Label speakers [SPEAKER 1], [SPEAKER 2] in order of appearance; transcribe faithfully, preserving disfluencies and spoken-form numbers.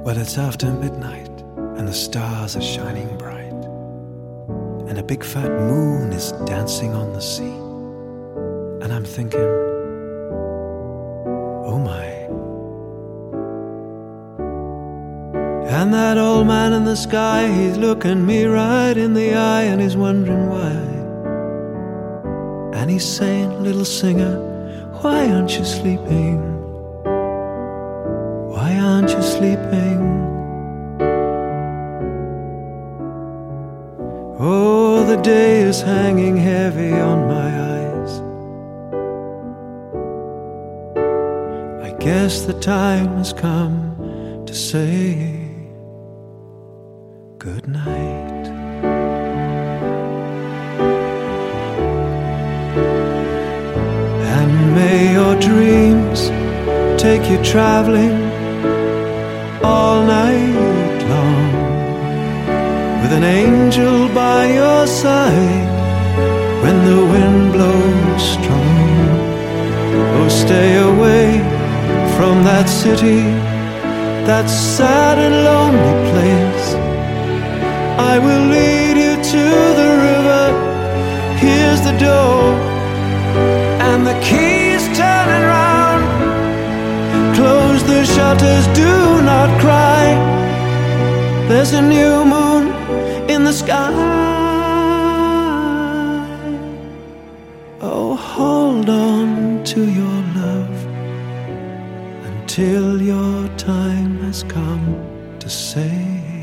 [SPEAKER 1] Well, it's after midnight and the stars are shining bright, and a big fat moon is dancing on the sea. And I'm thinking, oh my. And that old man in the sky, he's looking me right in the eye, and he's wondering why. And he's saying, little singer, why aren't you sleeping? Why aren't you sleeping? Oh, the day is hanging heavy on my eyes. I guess the time has come to say good night. And may your dreams take you traveling all night long, with an angel by your side when the wind blows strong. Oh, stay away from that city, that sad and lonely place. I will lead you to the river. Here's the door, and the key's turning round. Close the shutters, do not cry. There's a new moon in the sky. Oh, hold on to your love until your time has come to say